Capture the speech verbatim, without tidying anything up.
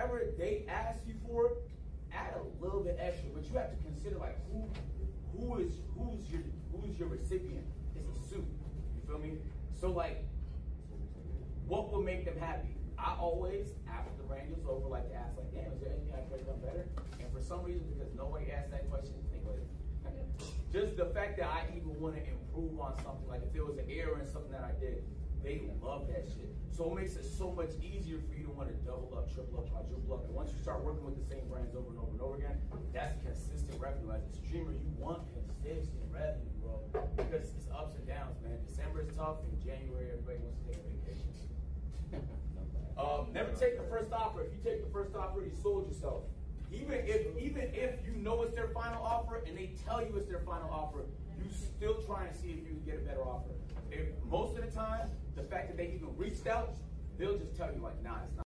whatever they ask you for, add a little bit extra. But you have to consider like who who is who's your who's your recipient. It's a suit. You feel me? So like, what will make them happy? I always, after the brand is over, like to ask like, damn, is there anything I could have done better? And for some reason, because nobody asked that question, think like, just the fact that I even want to improve on something, like if there was an error in something that I did, they love that shit. So it makes it so much easier for you to want to double up, triple up, quadruple up. And once you start working with the same brands over and over and over again, that's consistent revenue. As a streamer, you want consistent revenue, bro. Because it's ups and downs, man. December is tough, and January, everybody wants to take a vacation. um, never take the first offer. If you take the first offer, you sold yourself. Even if even if you know it's their final offer and they tell you it's their final offer, you still trying to see if you can get a better offer. If most of the time, the fact that they even reached out, they'll just tell you like, nah, it's not.